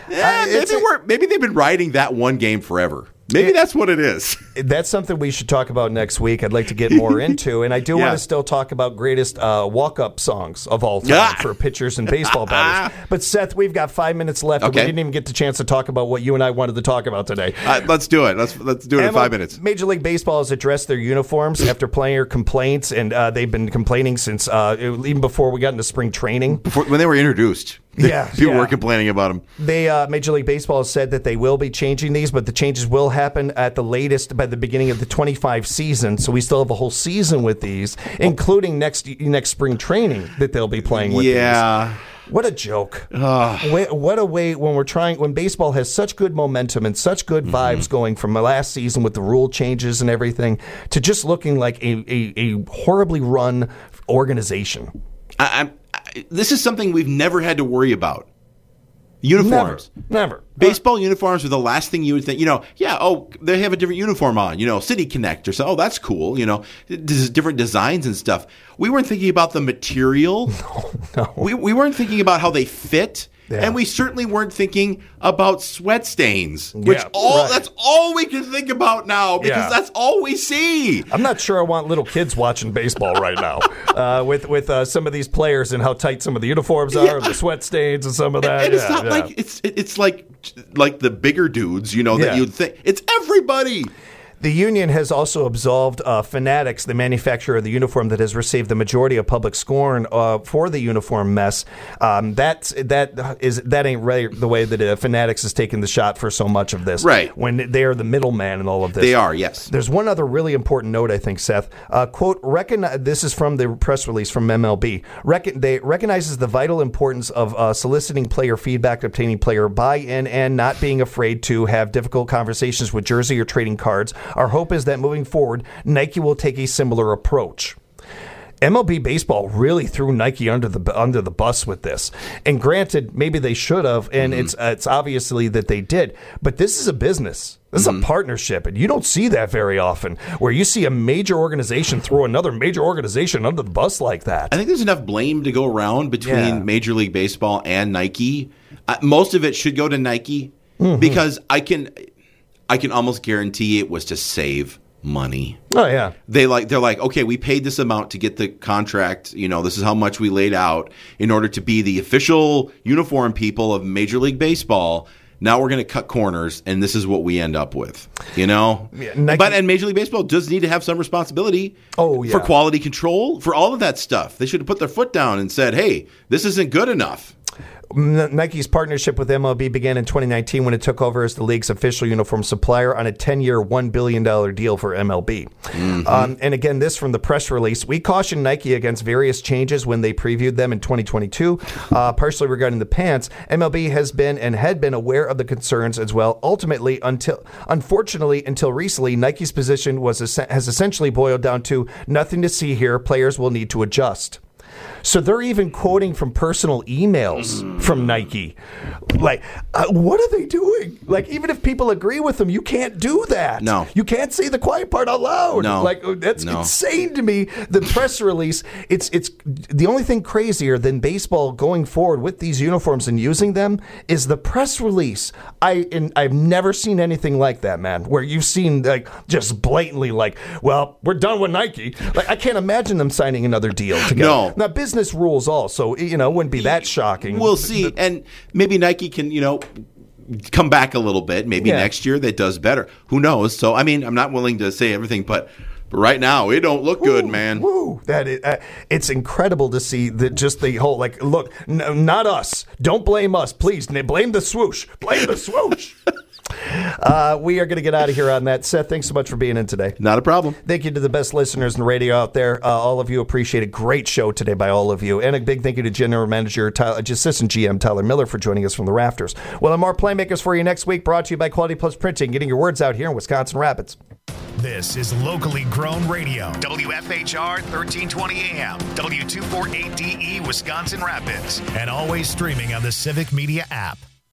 Maybe they've been riding that one game forever. Maybe that's what it is. That's something we should talk about next week. I'd like to get more into. And I do want to still talk about greatest walk-up songs of all time for pitchers and baseball batters. But, Seth, we've got 5 minutes left. Okay. And we didn't even get the chance to talk about what you and I wanted to talk about today. Let's do it. Let's do it in 5 minutes. Major League Baseball has addressed their uniforms after player complaints, and they've been complaining since even before we got into spring training. When they were introduced. People were complaining about them. Major League Baseball has said that they will be changing these, but the changes will happen at the latest by the beginning of the 25 season. So we still have a whole season with these, including next spring training that they'll be playing with these. What a joke. What a way when baseball has such good momentum and such good vibes going from last season with the rule changes and everything to just looking like a horribly run organization. This is something we've never had to worry about. Uniforms. Never. Baseball uniforms are the last thing you would think, they have a different uniform on, City Connect or so. Oh, that's cool. Different designs and stuff. We weren't thinking about the material. No. We weren't thinking about how they fit. Yeah. And we certainly weren't thinking about sweat stains, that's all we can think about now because that's all we see. I'm not sure I want little kids watching baseball right now with some of these players and how tight some of the uniforms are, and the sweat stains and some of that. And it's not like it's like the bigger dudes, that you'd think. It's everybody. The union has also absolved Fanatics, the manufacturer of the uniform that has received the majority of public scorn for the uniform mess. That ain't right the way that Fanatics has taken the shot for so much of this. Right. When they are the middleman in all of this. They are, yes. There's one other really important note, I think, Seth. Quote, this is from the press release from MLB. They recognizes the vital importance of soliciting player feedback, obtaining player buy-in, and not being afraid to have difficult conversations with jersey or trading cards. Our hope is that moving forward, Nike will take a similar approach. MLB baseball really threw Nike under the bus with this. And granted, maybe they should have, and it's obviously that they did. But this is a business. This is a partnership, and you don't see that very often, where you see a major organization throw another major organization under the bus like that. I think there's enough blame to go around between Major League Baseball and Nike. Most of it should go to Nike because I can almost guarantee it was to save money. Oh yeah. They're like, okay, we paid this amount to get the contract. This is how much we laid out in order to be the official uniform people of Major League Baseball. Now we're going to cut corners, and this is what we end up with. And Major League Baseball does need to have some responsibility for quality control, for all of that stuff. They should have put their foot down and said, hey, this isn't good enough. Nike's partnership with MLB began in 2019 when it took over as the league's official uniform supplier on a 10-year, $1 billion deal for MLB. And again, this from the press release. We cautioned Nike against various changes when they previewed them in 2022, partially regarding the pants. MLB has been and had been aware of the concerns as well. Ultimately, unfortunately, until recently, Nike's position has essentially boiled down to nothing to see here. Players will need to adjust. So they're even quoting from personal emails from Nike. Like, what are they doing? Like, even if people agree with them, you can't do that. No. You can't say the quiet part out loud. No. Like, that's insane to me. The press release, it's the only thing crazier than baseball going forward with these uniforms and using them is the press release. I've never seen anything like that, man, where you've seen, like, just blatantly, like, well, we're done with Nike. Like, I can't imagine them signing another deal together. No. Now, business rules also, it wouldn't be that shocking. We'll see. And maybe Nike can, come back a little bit. Maybe next year that does better. Who knows? So, I'm not willing to say everything, but right now it don't look good, man. It's incredible to see the whole, like, look, not us. Don't blame us, please. Blame the swoosh. Blame the swoosh. We are going to get out of here on that. Seth, thanks so much for being in today. Not a problem. Thank you to the best listeners in radio out there. All of you appreciate a great show today by all of you. And a big thank you to General Manager, Assistant GM Tyler Miller for joining us from the rafters. We'll have more Playmakers for you next week, brought to you by Quality Plus Printing, getting your words out here in Wisconsin Rapids. This is locally grown radio. WFHR 1320 AM, W248DE, Wisconsin Rapids. And always streaming on the Civic Media app.